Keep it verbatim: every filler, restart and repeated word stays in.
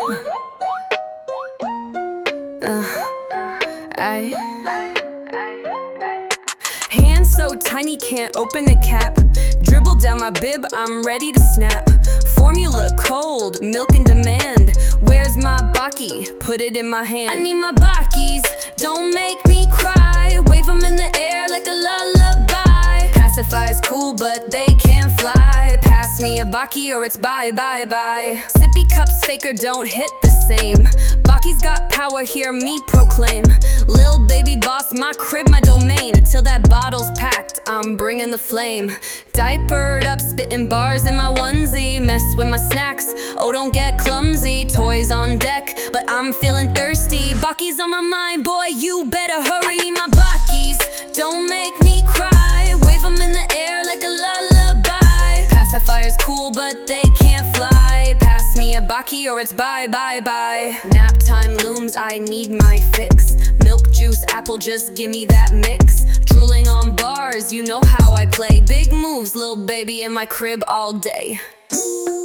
Uh, I Hands so tiny can't open the cap. Dribble down my bib, I'm ready to snap. Formula cold, milk in demand. Where's my Baki? Put it in my hand. I need my Bakis, don't make me cry. Wave them in the air like a lullaby. Pacifiers cool, but they can't fly. Pass me a Baki or it's bye, bye, bye. Sippy cups faker don't hit the same. Baki's got power, hear me proclaim. Lil baby boss, my crib, my domain. Till that bottle's packed, I'm bringing the flame. Diapered up, spitting bars in my onesie. Mess with my snacks, oh don't get clumsy. Toys on deck, but I'm feeling thirsty. Baki's on my mind, boy, you better hurry. My Bakis, don't make me cry. Wave them in the air like a lullaby. Pacifiers cool, but they can't fly. Pass me a Baki or it's bye, bye, bye. Nap time looms, I need my fix. Milk, juice, apple, just gimme that mix. Drooling on bars, you know how I play. Big moves, lil baby in my crib all day.